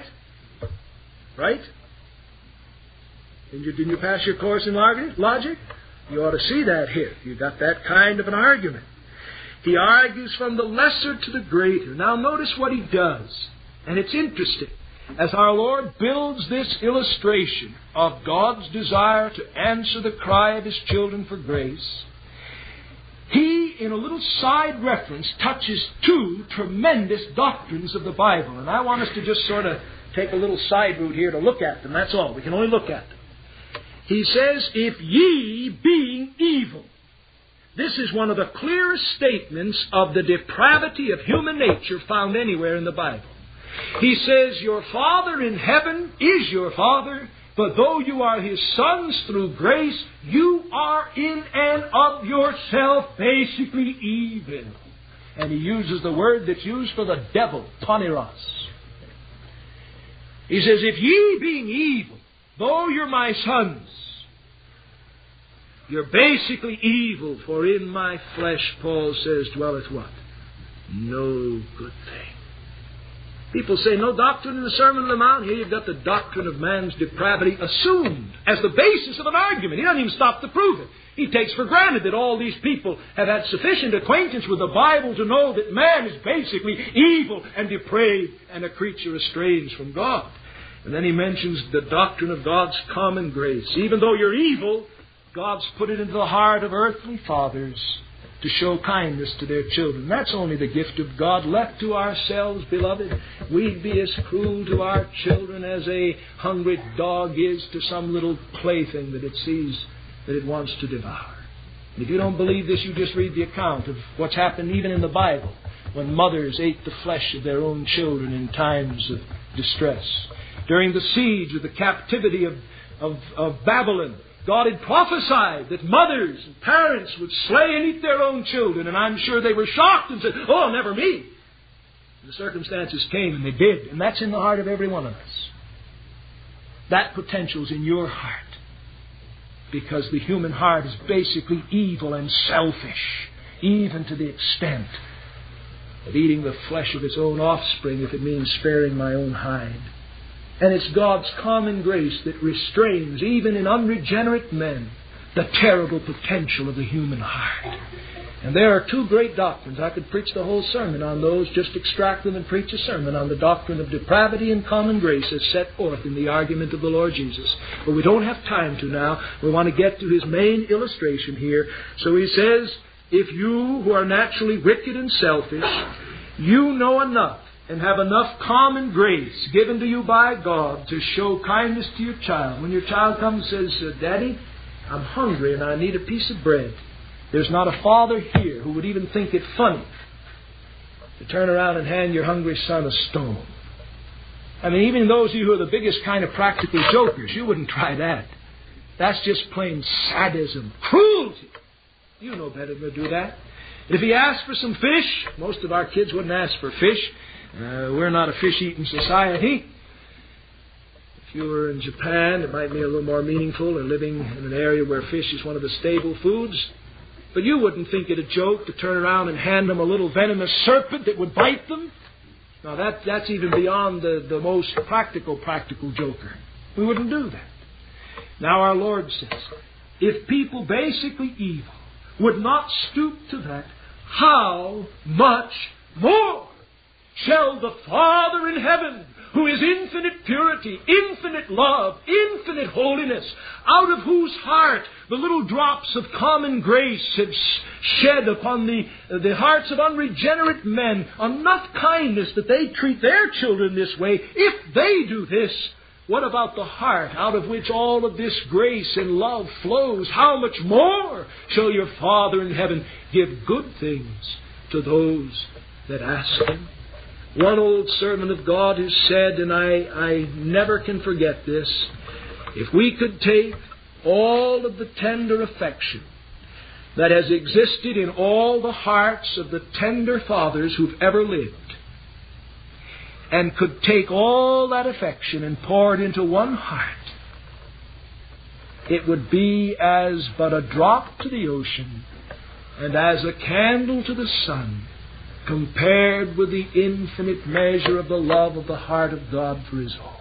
Right? Didn't you, didn't you pass your course in logic? You ought to see that here. You've got that kind of an argument. He argues from the lesser to the greater. Now notice what he does. And it's interesting. As our Lord builds this illustration of God's desire to answer the cry of His children for grace, He, in a little side reference, touches two tremendous doctrines of the Bible. And I want us to just sort of take a little side route here to look at them. That's all. We can only look at them. He says, if ye being evil. This is one of the clearest statements of the depravity of human nature found anywhere in the Bible. He says, your Father in heaven is your Father, but though you are His sons through grace, you are in and of yourself basically evil. And he uses the word that's used for the devil, poneros. He says, if ye being evil, though you're my sons, you're basically evil, for in my flesh, Paul says, dwelleth what? No good thing. People say, no doctrine in the Sermon on the Mount. Here you've got the doctrine of man's depravity assumed as the basis of an argument. He doesn't even stop to prove it. He takes for granted that all these people have had sufficient acquaintance with the Bible to know that man is basically evil and depraved and a creature estranged from God. And then he mentions the doctrine of God's common grace. Even though you're evil, God's put it into the heart of earthly fathers to show kindness to their children. That's only the gift of God. Left to ourselves, beloved, we'd be as cruel to our children as a hungry dog is to some little plaything that it sees that it wants to devour. And if you don't believe this, you just read the account of what's happened even in the Bible when mothers ate the flesh of their own children in times of distress. During the siege of the captivity of, of, of Babylon, God had prophesied that mothers and parents would slay and eat their own children, and I'm sure they were shocked and said, oh, never me. And the circumstances came, and they did, and that's in the heart of every one of us. That potential's in your heart, because the human heart is basically evil and selfish, even to the extent of eating the flesh of its own offspring if it means sparing my own hide. And it's God's common grace that restrains, even in unregenerate men, the terrible potential of the human heart. And there are two great doctrines. I could preach the whole sermon on those, just extract them and preach a sermon on the doctrine of depravity and common grace as set forth in the argument of the Lord Jesus. But we don't have time to now. We want to get to his main illustration here. So he says, if you who are naturally wicked and selfish, you know enough and have enough common grace given to you by God to show kindness to your child. When your child comes and says, Daddy, I'm hungry and I need a piece of bread. There's not a father here who would even think it funny to turn around and hand your hungry son a stone. I mean, even those of you who are the biggest kind of practical jokers, you wouldn't try that. That's just plain sadism, cruelty. You know better than to do that. If he asked for some fish, most of our kids wouldn't ask for fish. Uh, we're not a fish-eating society. If you were in Japan, it might be a little more meaningful, or living in an area where fish is one of the staple foods. But you wouldn't think it a joke to turn around and hand them a little venomous serpent that would bite them. Now, that, that's even beyond the, the most practical, practical joker. We wouldn't do that. Now, our Lord says, if people basically evil would not stoop to that, how much more shall the Father in heaven, who is infinite purity, infinite love, infinite holiness, out of whose heart the little drops of common grace have shed upon the, the hearts of unregenerate men enough kindness that they treat their children this way, if they do this, what about the heart out of which all of this grace and love flows? How much more shall your Father in heaven give good things to those that ask Him? One old servant of God has said, and I, I never can forget this, if we could take all of the tender affection that has existed in all the hearts of the tender fathers who've ever lived, and could take all that affection and pour it into one heart, it would be as but a drop to the ocean and as a candle to the sun, compared with the infinite measure of the love of the heart of God for His own.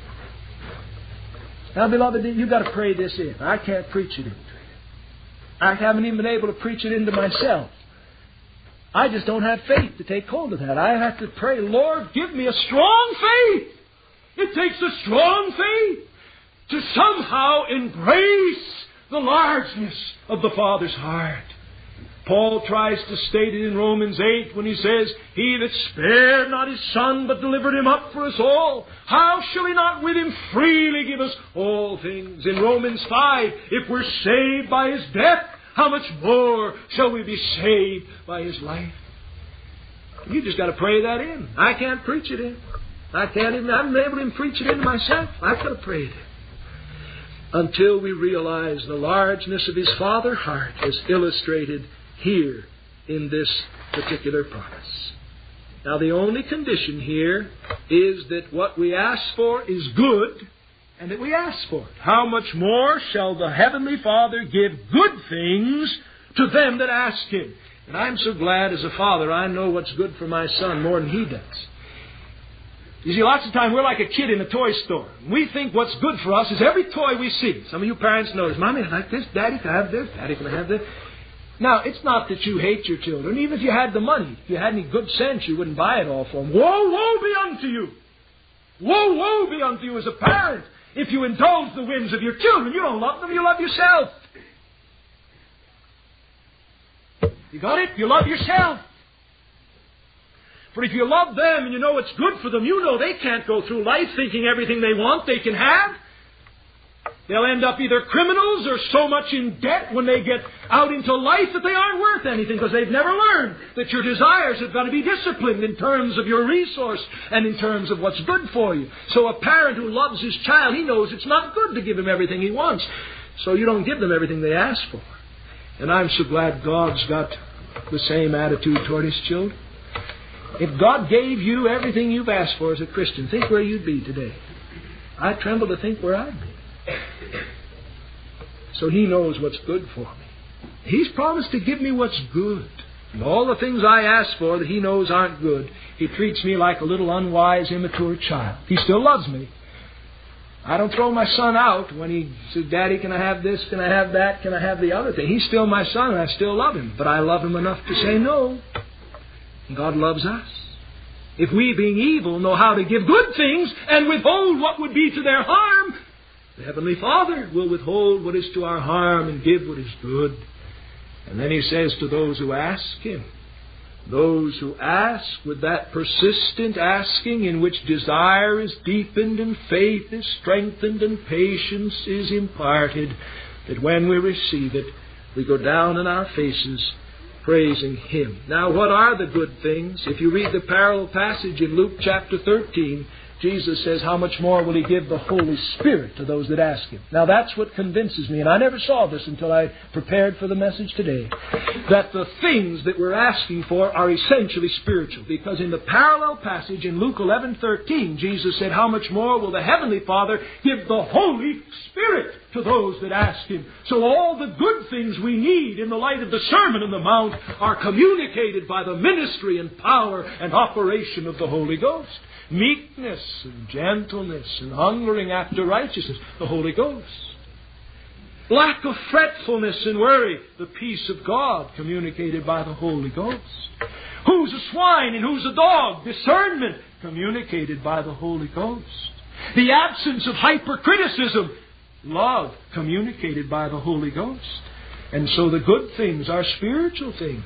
Now, beloved, you've got to pray this in. I can't preach it into you. I haven't even been able to preach it into myself. I just don't have faith to take hold of that. I have to pray, Lord, give me a strong faith. It takes a strong faith to somehow embrace the largeness of the Father's heart. Paul tries to state it in Romans eight when he says, He that spared not His Son, but delivered Him up for us all, how shall He not with Him freely give us all things? In Romans five, if we're saved by His death, how much more shall we be saved by His life? You just got to pray that in. I can't preach it in. I can't even, I'm not able to even preach it in myself. I've got to pray it in. Until we realize the largeness of His Father heart as illustrated here in this particular promise. Now the only condition here is that what we ask for is good, and that we ask for it. How much more shall the Heavenly Father give good things to them that ask Him? And I'm so glad as a father I know what's good for my son more than he does. You see, lots of times we're like a kid in a toy store. We think what's good for us is every toy we see. Some of you parents know this. Mommy, I like this. Daddy, can I have this? Daddy, can I have this? Now, it's not that you hate your children. Even if you had the money, if you had any good sense, you wouldn't buy it all for them. Woe, woe be unto you! Woe, woe be unto you as a parent if you indulge the whims of your children. You don't love them, you love yourself. You got it? You love yourself. For if you love them and you know it's good for them, you know they can't go through life thinking everything they want they can have. They'll end up either criminals or so much in debt when they get out into life that they aren't worth anything because they've never learned that your desires have got to be disciplined in terms of your resource and in terms of what's good for you. So a parent who loves his child, he knows it's not good to give him everything he wants. So you don't give them everything they ask for. And I'm so glad God's got the same attitude toward His children. If God gave you everything you've asked for as a Christian, think where you'd be today. I tremble to think where I'd be. So He knows what's good for me. He's promised to give me what's good. And all the things I ask for that He knows aren't good, He treats me like a little unwise, immature child. He still loves me. I don't throw my son out when he says, Daddy, can I have this? Can I have that? Can I have the other thing? He's still my son and I still love him. But I love him enough to say no. And God loves us. If we, being evil, know how to give good things and withhold what would be to their harm, the Heavenly Father will withhold what is to our harm and give what is good. And then He says to those who ask Him, those who ask with that persistent asking in which desire is deepened and faith is strengthened and patience is imparted, that when we receive it, we go down on our faces praising Him. Now, what are the good things? If you read the parallel passage in Luke chapter thirteen, Jesus says, how much more will He give the Holy Spirit to those that ask Him? Now that's what convinces me, and I never saw this until I prepared for the message today, that the things that we're asking for are essentially spiritual. Because in the parallel passage in Luke eleven thirteen, Jesus said, how much more will the Heavenly Father give the Holy Spirit to those that ask Him? So all the good things we need in the light of the Sermon on the Mount are communicated by the ministry and power and operation of the Holy Ghost. Meekness and gentleness and hungering after righteousness, the Holy Ghost. Lack of fretfulness and worry, the peace of God communicated by the Holy Ghost. Who's a swine and who's a dog? Discernment communicated by the Holy Ghost. The absence of hypercriticism, love communicated by the Holy Ghost. And so the good things are spiritual things.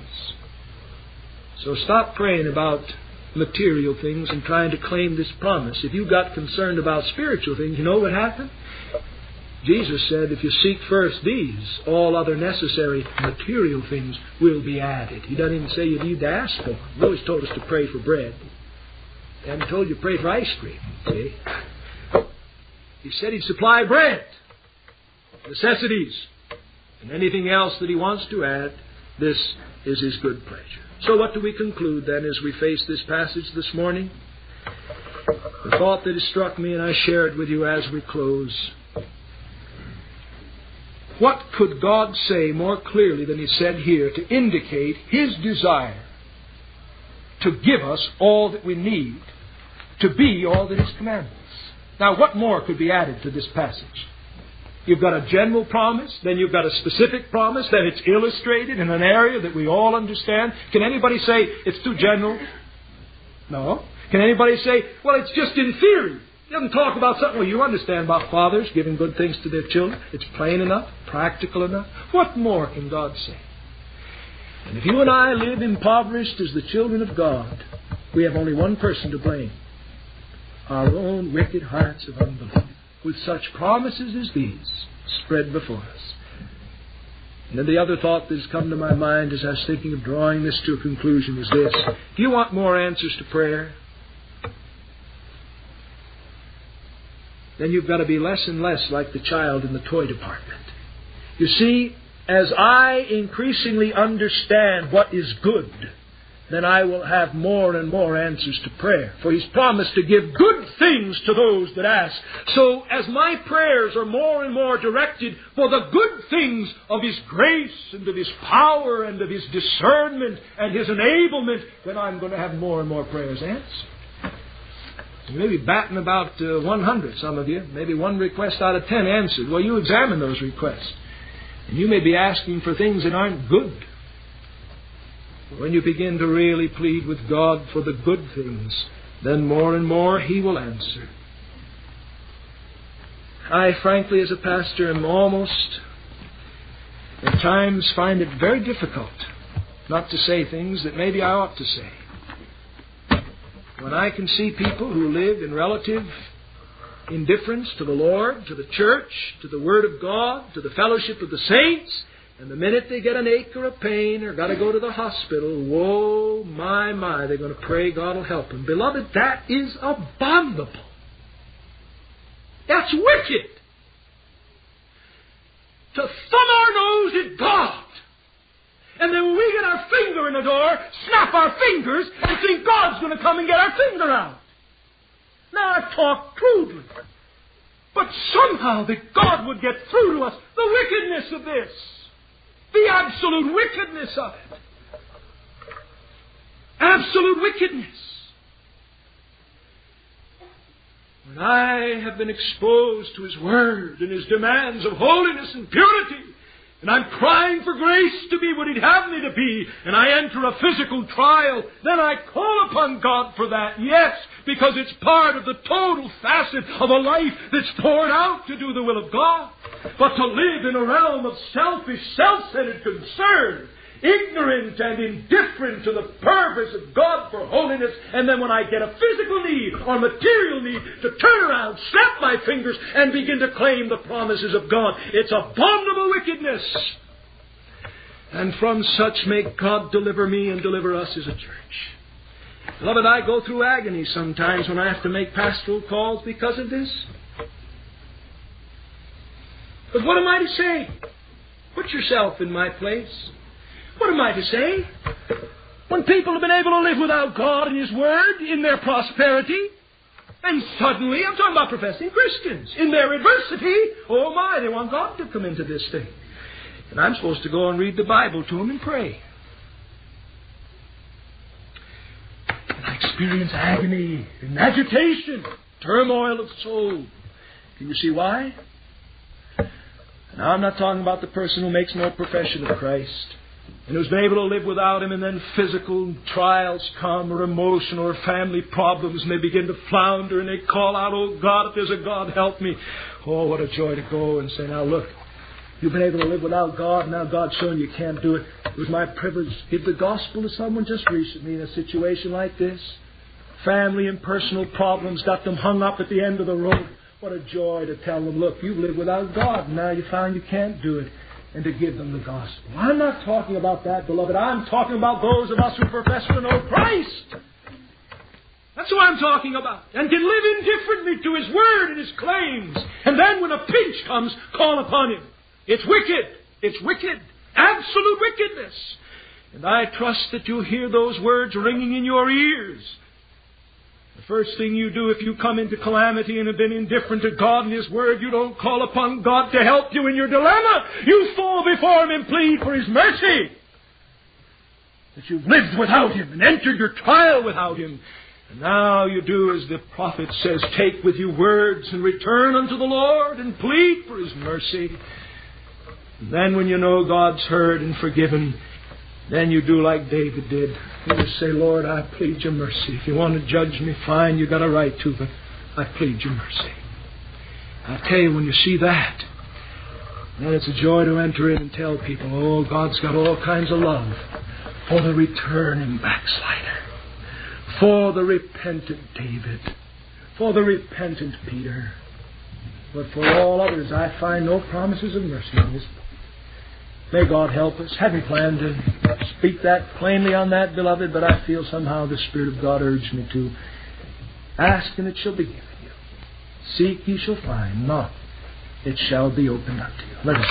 So stop praying about material things and trying to claim this promise. If you got concerned about spiritual things, you know what happened? Jesus said, if you seek first these, all other necessary material things will be added. He doesn't even say you need to ask for them. He always told us to pray for bread. He hadn't told you to pray for ice cream. See? He said He'd supply bread, necessities, and anything else that He wants to add. This is His good pleasure. So what do we conclude then as we face this passage this morning? The thought that has struck me, and I share it with you as we close. What could God say more clearly than He said here to indicate His desire to give us all that we need to be all that He's commanded us? Now, what more could be added to this passage? You've got a general promise, then you've got a specific promise, then it's illustrated in an area that we all understand. Can anybody say it's too general? No. Can anybody say, well, it's just in theory? It doesn't talk about something. Well, you understand about fathers giving good things to their children. It's plain enough, practical enough. What more can God say? And if you and I live impoverished as the children of God, we have only one person to blame. Our own wicked hearts of unbelief, with such promises as these spread before us. And then the other thought that has come to my mind as I was thinking of drawing this to a conclusion is this. Do you want more answers to prayer? Then you've got to be less and less like the child in the toy department. You see, as I increasingly understand what is good, then I will have more and more answers to prayer. For He's promised to give good things to those that ask. So as my prayers are more and more directed for the good things of His grace and of His power and of His discernment and His enablement, then I'm going to have more and more prayers answered. You may be batting about uh, one hundred, some of you. Maybe one request out of ten answered. Well, you examine those requests. And you may be asking for things that aren't good. When you begin to really plead with God for the good things, then more and more He will answer. I, frankly, as a pastor, am almost, at times, find it very difficult not to say things that maybe I ought to say. When I can see people who live in relative indifference to the Lord, to the church, to the Word of God, to the fellowship of the saints, and the minute they get an ache or a pain or got to go to the hospital, whoa, my, my, they're going to pray God will help them. Beloved, that is abominable. That's wicked. To thumb our nose at God. And then when we get our finger in the door, snap our fingers and think God's going to come and get our finger out. Now, I've talked crudely. But somehow that God would get through to us the wickedness of this. The absolute wickedness of it. Absolute wickedness. When I have been exposed to His Word and His demands of holiness and purity, and I'm crying for grace to be what He'd have me to be, and I enter a physical trial, then I call upon God for that, yes, because it's part of the total facet of a life that's poured out to do the will of God. But to live in a realm of selfish, self-centered concern, ignorant and indifferent to the purpose of God for holiness, and then when I get a physical need or material need, to turn around, snap my fingers, and begin to claim the promises of God. It's abominable wickedness. And from such may God deliver me and deliver us as a church. Beloved, I go through agony sometimes when I have to make pastoral calls because of this. But what am I to say? Put yourself in my place. What am I to say? When people have been able to live without God and His Word in their prosperity, and suddenly, I'm talking about professing Christians, in their adversity, oh my, they want God to come into this thing. And I'm supposed to go and read the Bible to them and pray. And I experience agony and agitation, turmoil of soul. Can you see why? Now, I'm not talking about the person who makes no profession of Christ and who's been able to live without Him, and then physical trials come, or emotional or family problems, and they begin to flounder, and they call out, oh God, if there's a God, help me. Oh, what a joy to go and say, now look, you've been able to live without God, and now God's showing you can't do it. It was my privilege to give the gospel to someone just recently in a situation like this. Family and personal problems got them hung up at the end of the road. What a joy to tell them, look, you've lived without God, and now you found you can't do it. And to give them the gospel. I'm not talking about that, beloved. I'm talking about those of us who profess to know Christ. That's what I'm talking about. And can live indifferently to His Word and His claims. And then when a pinch comes, call upon Him. It's wicked. It's wicked. Absolute wickedness. And I trust that you'll hear those words ringing in your ears. The first thing you do if you come into calamity and have been indifferent to God and His Word, you don't call upon God to help you in your dilemma. You fall before Him and plead for His mercy. That you've lived without Him and entered your trial without Him. And now you do as the prophet says, take with you words and return unto the Lord and plead for His mercy. And then when you know God's heard and forgiven, then you do like David did. You just say, Lord, I plead your mercy. If you want to judge me, fine, you've got a right to, but I plead your mercy. I tell you, when you see that, then it's a joy to enter in and tell people, oh, God's got all kinds of love for the returning backslider, for the repentant David, for the repentant Peter. But for all others, I find no promises of mercy in this book. May God help us. Hadn't planned to speak that plainly on that, beloved, but I feel somehow the Spirit of God urged me to. Ask and it shall be given you. Seek ye shall find. Knock, it shall be opened unto you. Let us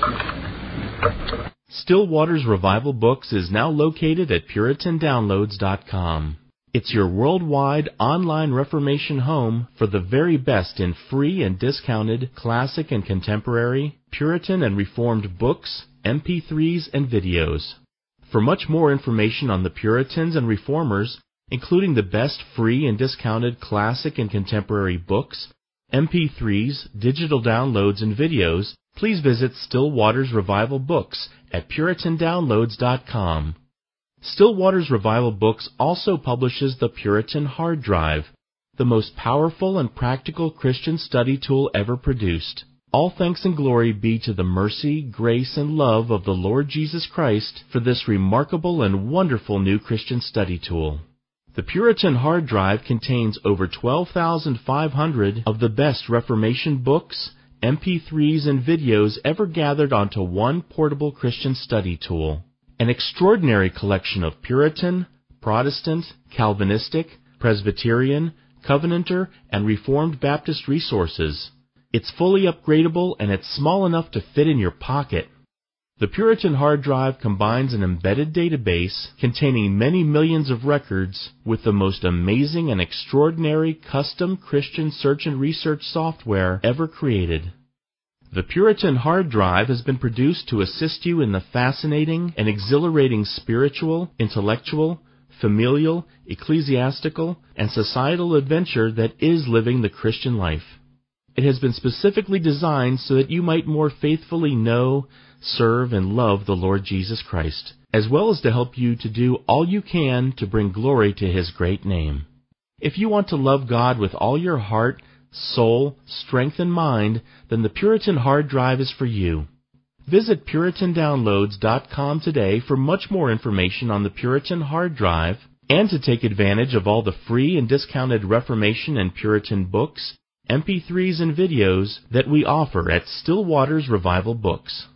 pray. Still Waters Revival Books is now located at Puritan Downloads dot com. It's your worldwide online Reformation home for the very best in free and discounted classic and contemporary, Puritan and Reformed books, M P threes, and videos. For much more information on the Puritans and Reformers, including the best free and discounted classic and contemporary books, M P threes, digital downloads, and videos, please visit Still Waters Revival Books at Puritan Downloads dot com. Still Waters Revival Books also publishes the Puritan Hard Drive, the most powerful and practical Christian study tool ever produced. All thanks and glory be to the mercy, grace, and love of the Lord Jesus Christ for this remarkable and wonderful new Christian study tool. The Puritan Hard Drive contains over twelve thousand five hundred of the best Reformation books, M P threes, and videos ever gathered onto one portable Christian study tool. An extraordinary collection of Puritan, Protestant, Calvinistic, Presbyterian, Covenanter, and Reformed Baptist resources. It's fully upgradable and it's small enough to fit in your pocket. The Puritan Hard Drive combines an embedded database containing many millions of records with the most amazing and extraordinary custom Christian search and research software ever created. The Puritan Hard Drive has been produced to assist you in the fascinating and exhilarating spiritual, intellectual, familial, ecclesiastical, and societal adventure that is living the Christian life. It has been specifically designed so that you might more faithfully know, serve, and love the Lord Jesus Christ, as well as to help you to do all you can to bring glory to His great name. If you want to love God with all your heart, soul, strength, and mind, then the Puritan Hard Drive is for you. Visit Puritan Downloads dot com today for much more information on the Puritan Hard Drive and to take advantage of all the free and discounted Reformation and Puritan books, M P threes, and videos that we offer at Still Waters Revival Books.